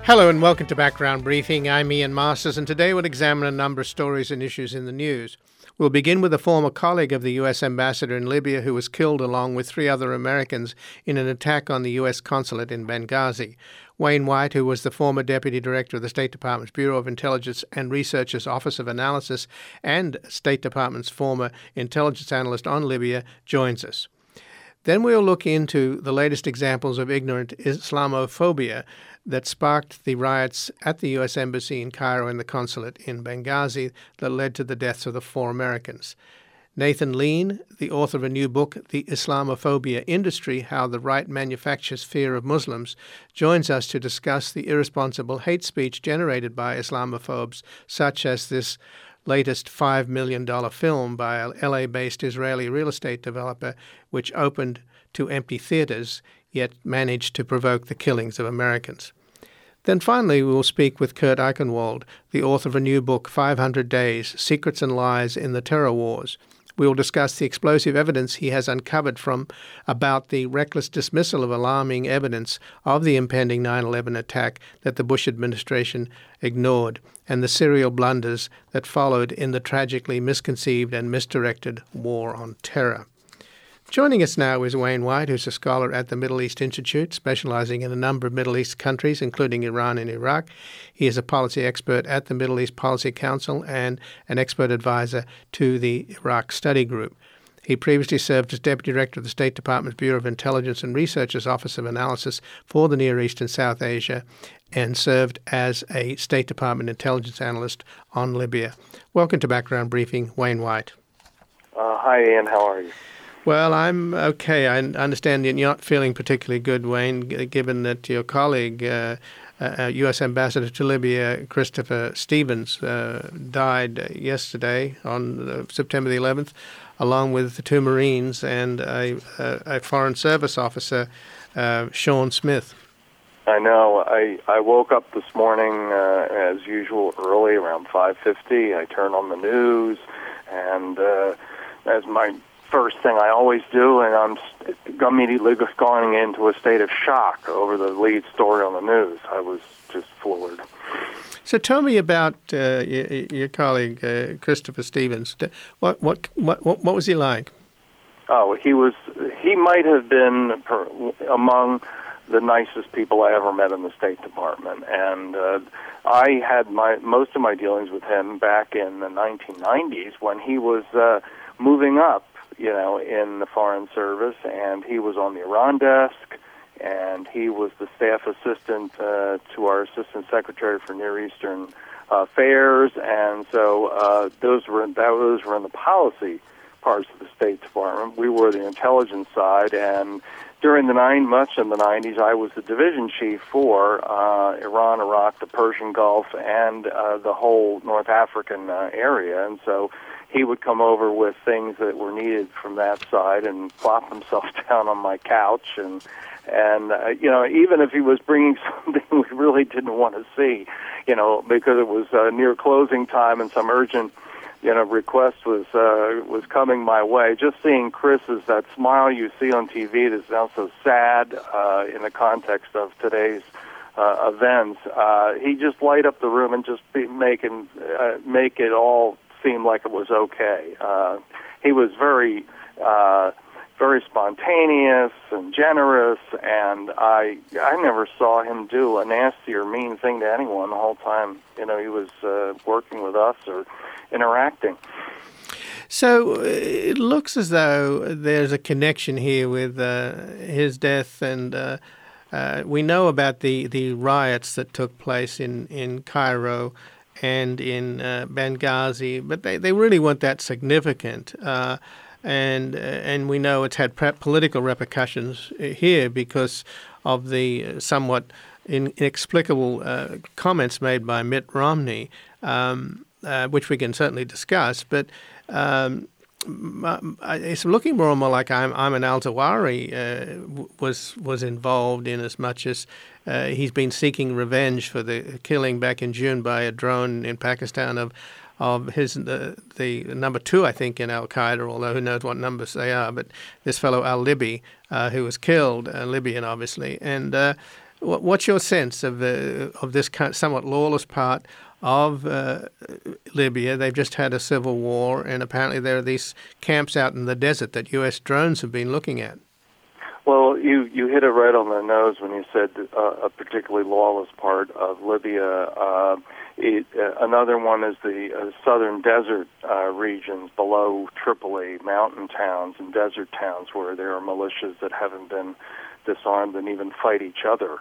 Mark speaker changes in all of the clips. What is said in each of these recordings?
Speaker 1: Hello and welcome to Background Briefing. I'm Ian Masters, and today we'll examine a number of stories and issues in the news. We'll begin with a former colleague of the U.S. ambassador in Libya who was killed along with 3 other Americans in an attack on the U.S. consulate in Benghazi. Wayne White, who was the former deputy director of the State Department's Bureau of Intelligence and Research's Office of Analysis and State Department's former intelligence analyst on Libya, joins us. Then we'll look into the latest examples of ignorant Islamophobia that sparked the riots at the U.S. Embassy in Cairo and the consulate in Benghazi that led to the deaths of the 4 Americans. Nathan Lean, the author of a new book, The Islamophobia Industry, How the Right Manufactures Fear of Muslims, joins us to discuss the irresponsible hate speech generated by Islamophobes, such as this latest $5 million film by a LA-based Israeli real estate developer, which opened to empty theaters, yet managed to provoke the killings of Americans. Then finally, we will speak with Kurt Eichenwald, the author of a new book, 500 Days, Secrets and Lies in the Terror Wars. We will discuss the explosive evidence he has uncovered about the reckless dismissal of alarming evidence of the impending 9/11 attack that the Bush administration ignored, and the serial blunders that followed in the tragically misconceived and misdirected war on terror. Joining us now is Wayne White, who's a scholar at the Middle East Institute, specializing in a number of Middle East countries, including Iran and Iraq. He is a policy expert at the Middle East Policy Council and an expert advisor to the Iraq Study Group. He previously served as Deputy Director of the State Department's Bureau of Intelligence and Research's Office of Analysis for the Near East and South Asia, and served as a State Department intelligence analyst on Libya. Welcome to Background Briefing, Wayne White.
Speaker 2: Hi, Ian. How are you?
Speaker 1: Well, I'm okay. I understand you're not feeling particularly good, Wayne, given that your colleague, U.S. Ambassador to Libya, Christopher Stevens, died yesterday on September the 11th, along with the 2 Marines and a Foreign Service officer, Sean Smith.
Speaker 2: I know. I woke up this morning, as usual, early, around 5:50. I turned on the news, and as my first thing I always do, and I'm immediately going into a state of shock over the lead story on the news. I was just floored.
Speaker 1: So tell me about your colleague Christopher Stevens. What was he like?
Speaker 2: Oh, he might have been among the nicest people I ever met in the State Department, and I had most of my dealings with him back in the 1990s when he was moving up, in the Foreign Service, and he was on the Iran desk, and he was the staff assistant to our Assistant Secretary for Near Eastern Affairs, and so those were in the policy parts of the State Department. We were the intelligence side, and during much of the 90s, I was the division chief for Iran, Iraq, the Persian Gulf, and the whole North African area, and so he would come over with things that were needed from that side and plop himself down on my couch, and even if he was bringing something we really didn't want to see, because it was near closing time and some urgent request was coming my way. Just seeing that smile you see on TV that sounds so sad in the context of today's events, he just light up the room and just make it all seem like it was okay. He was very spontaneous and generous, and I never saw him do a nasty or mean thing to anyone the whole time he was working with us or interacting.
Speaker 1: So it looks as though there's a connection here with his death, and we know about the riots that took place in Cairo and in Benghazi, but they really weren't that significant. And we know it's had political repercussions here because of the somewhat inexplicable comments made by Mitt Romney, which we can certainly discuss. But it's looking more and more like Ayman al-Zawahiri was involved in as much as he's been seeking revenge for the killing back in June by a drone in Pakistan of his the number 2, I think, in Al-Qaeda, although who knows what numbers they are. But this fellow al-Libi, who was killed, Libyan obviously, and What's your sense of this kind of somewhat lawless part of Libya? They've just had a civil war, and apparently there are these camps out in the desert that U.S. drones have been looking at.
Speaker 2: Well, you hit it right on the nose when you said a particularly lawless part of Libya. Another one is the southern desert regions below Tripoli, mountain towns and desert towns where there are militias that haven't been disarmed and even fight each other.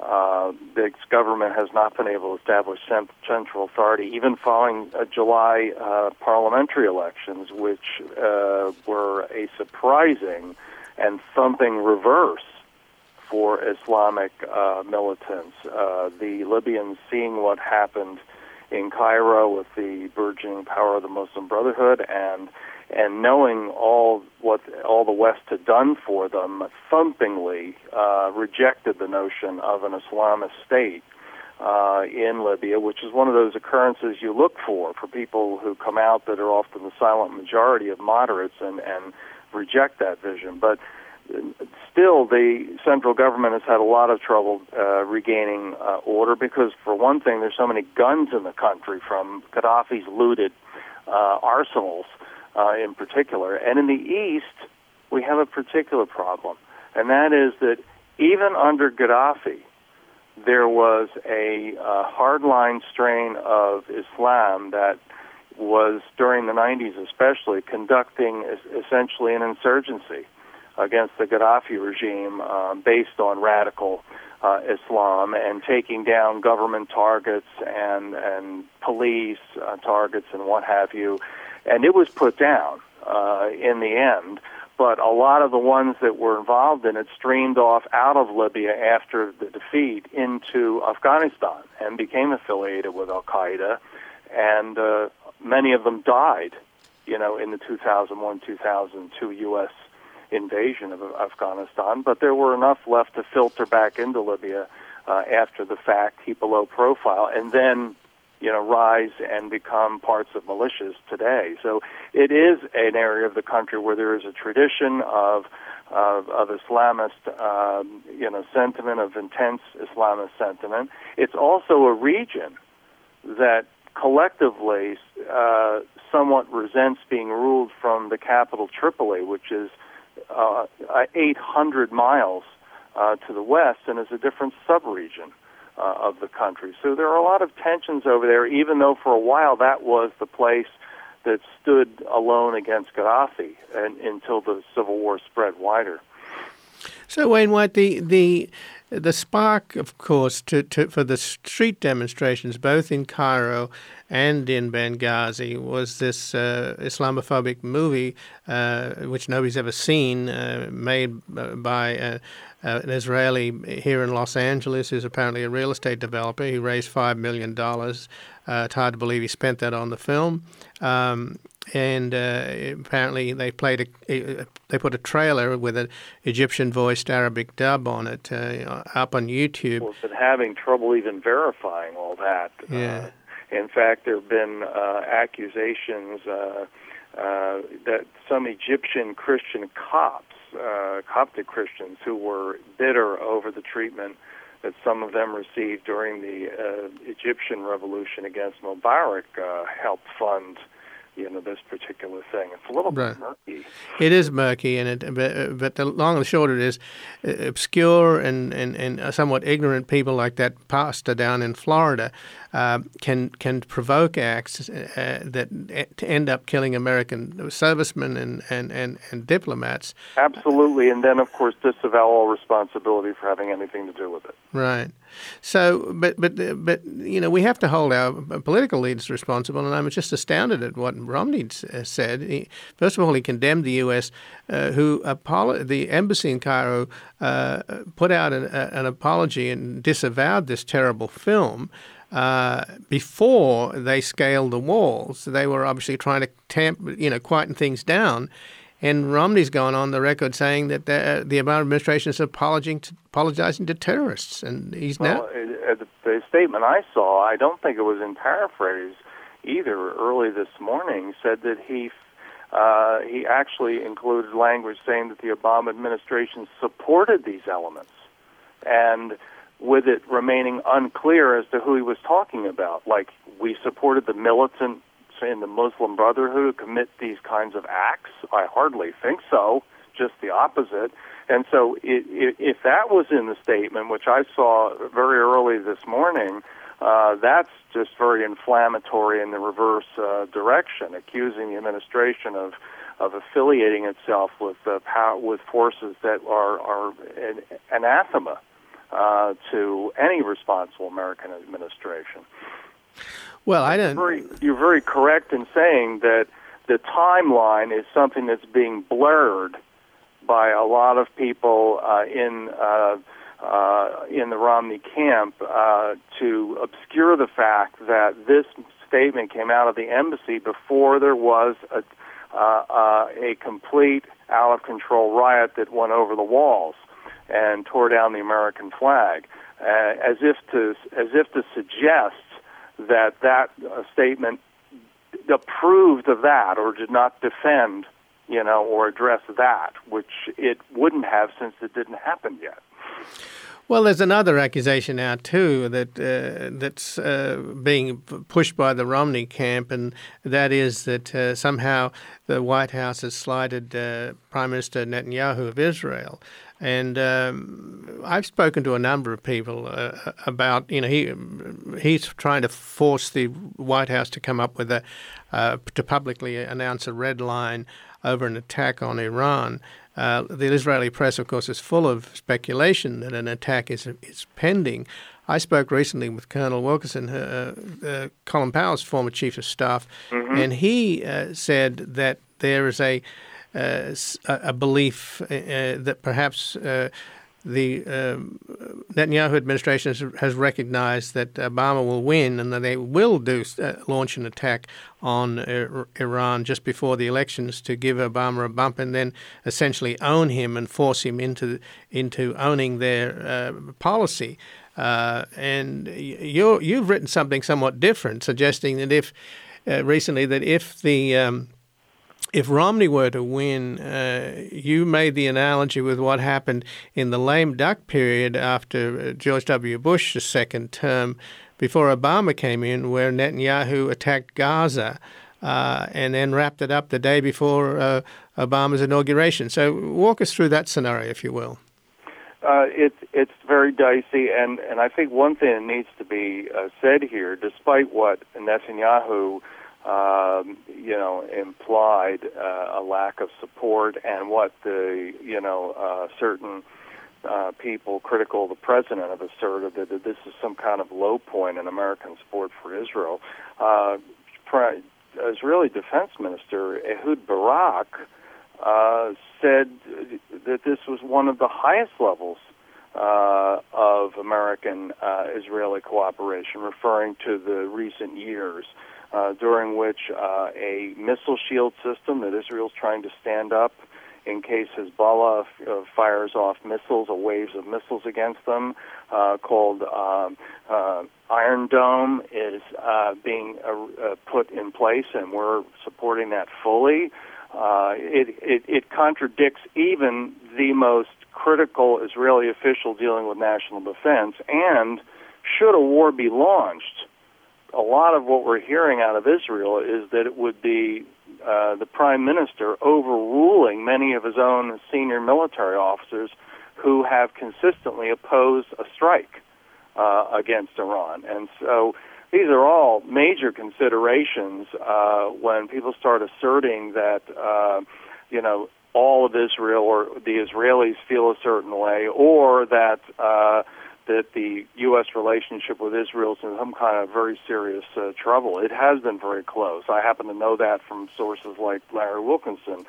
Speaker 2: The government has not been able to establish central authority, even following July parliamentary elections, which were a surprising and thumping reverse for Islamic militants. The Libyans, seeing what happened in Cairo with the burgeoning power of the Muslim Brotherhood and knowing all the West had done for them, thumpingly rejected the notion of an Islamist state in Libya, which is one of those occurrences you look for people who come out that are often the silent majority of moderates and reject that vision. But still, the central government has had a lot of trouble regaining order because, for one thing, there's so many guns in the country from Gaddafi's looted arsenals in particular. And in the east, we have a particular problem, and that is that even under Gaddafi, there was a hardline strain of Islam that was, during the 90s especially, conducting essentially an insurgency against the Gaddafi regime based on radical Islam and taking down government targets and police targets and what have you. And it was put down in the end, but a lot of the ones that were involved in it streamed off out of Libya after the defeat into Afghanistan and became affiliated with Al-Qaeda, and many of them died, in the 2001-2002 U.S. invasion of Afghanistan, but there were enough left to filter back into Libya after the fact, keep a low profile, and then rise and become parts of militias today. So it is an area of the country where there is a tradition of Islamist, sentiment, of intense Islamist sentiment. It's also a region that collectively somewhat resents being ruled from the capital Tripoli, which is 800 miles to the west and is a different sub-region of the country. So there are a lot of tensions over there, even though for a while that was the place that stood alone against Gaddafi until the civil war spread wider.
Speaker 1: So, Wayne White, the spark, of course, for the street demonstrations, both in Cairo and in Benghazi, was this Islamophobic movie, which nobody's ever seen, made by an Israeli here in Los Angeles, who's apparently a real estate developer. He raised $5 million. It's hard to believe he spent that on the film. And apparently they put a trailer with an Egyptian-voiced Arabic dub on it up on YouTube.
Speaker 2: Well, been having trouble even verifying all that.
Speaker 1: Yeah.
Speaker 2: In fact, there have been accusations that some Egyptian Christian Coptic Christians who were bitter over the treatment that some of them received during the Egyptian revolution against Mubarak helped fund this particular thing. It's a little bit murky.
Speaker 1: It is murky, but the long and the short of it is obscure and somewhat ignorant people like that pastor down in Florida can provoke acts that end up killing American servicemen and diplomats.
Speaker 2: Absolutely, and then, of course, disavow all responsibility for having anything to do with it.
Speaker 1: Right. So, but we have to hold our political leaders responsible, and I'm just astounded at what Romney said. First of all, he condemned the U.S., the embassy in Cairo put out an apology and disavowed this terrible film before they scaled the walls. They were obviously trying to quieten things down. And Romney's gone on the record saying that the Obama administration is apologizing to terrorists, and he's now.
Speaker 2: The statement I saw, I don't think it was in paraphrase either. Early this morning, said that he actually included language saying that the Obama administration supported these elements, and with it remaining unclear as to who he was talking about. Like, we supported the militants in the Muslim Brotherhood who commit these kinds of acts? I hardly think so, just the opposite. And so if that was in the statement, which I saw very early this morning, that's just very inflammatory in the reverse direction, accusing the administration of affiliating itself with forces that are anathema to any responsible American administration.
Speaker 1: Well, I don't.
Speaker 2: You're very correct in saying that the timeline is something that's being blurred by a lot of people in the Romney camp to obscure the fact that this statement came out of the embassy before there was a complete out-of-control riot that went over the walls and tore down the American flag, as if to suggest that statement approved of that or did not defend, or address that, which it wouldn't have since it didn't happen yet.
Speaker 1: Well, there's another accusation out too that's being pushed by the Romney camp, and that is that somehow the White House has slighted Prime Minister Netanyahu of Israel. And I've spoken to a number of people about, he's trying to force the White House to come up with to publicly announce a red line over an attack on Iran. The Israeli press, of course, is full of speculation that an attack is pending. I spoke recently with Colonel Wilkerson, Colin Powell's former chief of staff, and he said that there is a belief that perhaps the Netanyahu administration has recognized that Obama will win and that they will launch an attack on Iran just before the elections to give Obama a bump and then essentially own him and force him into owning their policy. And you've written something somewhat different, suggesting that if Romney were to win, you made the analogy with what happened in the lame duck period after George W. Bush's second term, before Obama came in, where Netanyahu attacked Gaza and then wrapped it up the day before Obama's inauguration. So walk us through that scenario, if you will.
Speaker 2: It's very dicey, and I think one thing that needs to be said here, despite what Netanyahu implied a lack of support, and what the certain people critical of the president have asserted that this is some kind of low point in American support for Israel. Israeli Defense Minister Ehud Barak said that this was one of the highest levels of American-Israeli cooperation, referring to the recent years, during which a missile shield system that Israel's trying to stand up in case Hezbollah fires off missiles or waves of missiles against them, called Iron Dome, is being put in place, and we're supporting that fully. It contradicts even the most critical Israeli official dealing with national defense, and should a war be launched, a lot of what we're hearing out of Israel is that it would be the prime minister overruling many of his own senior military officers who have consistently opposed a strike against Iran. And so these are all major considerations when people start asserting that, all of Israel or the Israelis feel a certain way, or that the U.S. relationship with Israel is in some kind of very serious trouble. It has been very close. I happen to know that from sources like Larry Wilkinson,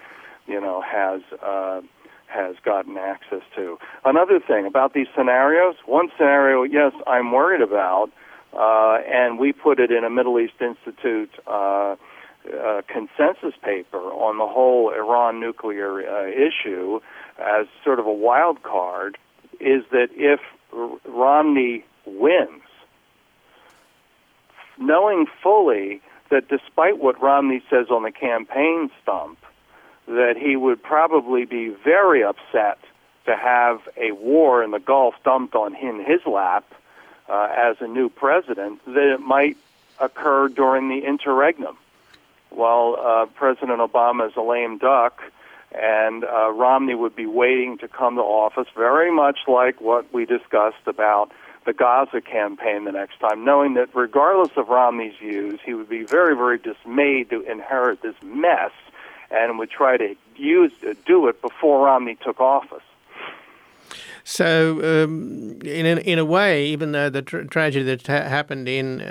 Speaker 2: has gotten access to. Another thing about these scenarios, one scenario, yes, I'm worried about, and we put it in a Middle East Institute consensus paper on the whole Iran nuclear issue as sort of a wild card, is that if Romney wins, knowing fully that despite what Romney says on the campaign stump, that he would probably be very upset to have a war in the Gulf dumped on his lap as a new president, that it might occur during the interregnum. While President Obama is a lame duck, and Romney would be waiting to come to office, very much like what we discussed about the Gaza campaign the next time, knowing that regardless of Romney's views, he would be very, very dismayed to inherit this mess and would try to do it before Romney took office.
Speaker 1: So, in a way, even though the tragedy that happened in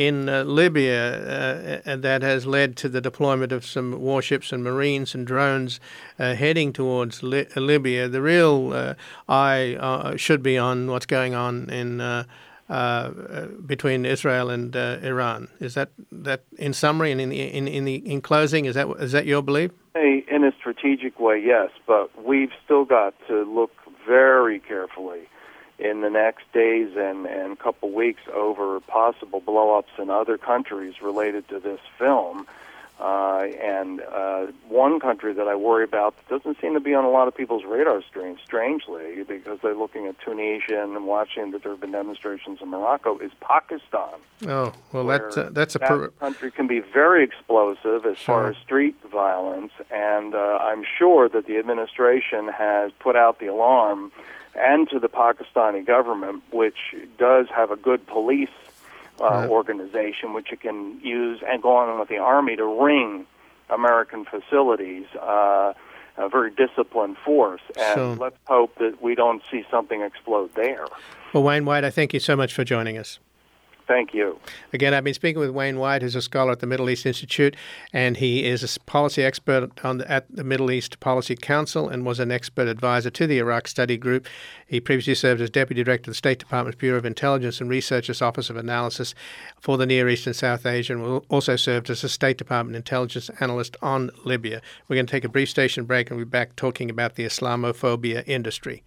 Speaker 1: Libya that has led to the deployment of some warships and Marines and drones heading towards Libya, the real eye should be on what's going on in between Israel and Iran. Is that in summary and in closing? Is that your belief?
Speaker 2: In a strategic way, yes, but we've still got to look very carefully in the next days and couple weeks over possible blow-ups in other countries related to this film. And one country that I worry about that doesn't seem to be on a lot of people's radar screen, strangely, because they're looking at Tunisia and watching that there have been demonstrations in Morocco, is Pakistan.
Speaker 1: Oh, well, that
Speaker 2: country can be very explosive as far as street violence, and I'm sure that the administration has put out the alarm, and to the Pakistani government, which does have a good police organization, which it can use and go on with the Army to ring American facilities, a very disciplined force. And let's hope that we don't see something explode there.
Speaker 1: Well, Wayne White, I thank you so much for joining us.
Speaker 2: Thank you.
Speaker 1: Again, I've been speaking with Wayne White, who's a scholar at the Middle East Institute, and he is a policy expert at the Middle East Policy Council and was an expert advisor to the Iraq Study Group. He previously served as Deputy Director of the State Department's Bureau of Intelligence and Research's Office of Analysis for the Near East and South Asia, and also served as a State Department intelligence analyst on Libya. We're going to take a brief station break and we'll be back talking about the Islamophobia industry.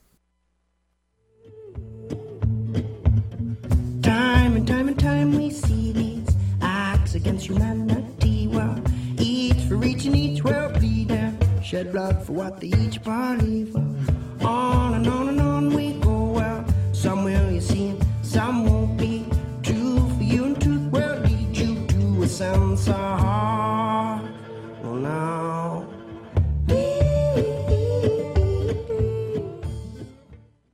Speaker 3: Time we see these acts against humanity. Well, each for each and each will bleed and shed blood for what they each believe. On and on we go. Well, somewhere you see someone.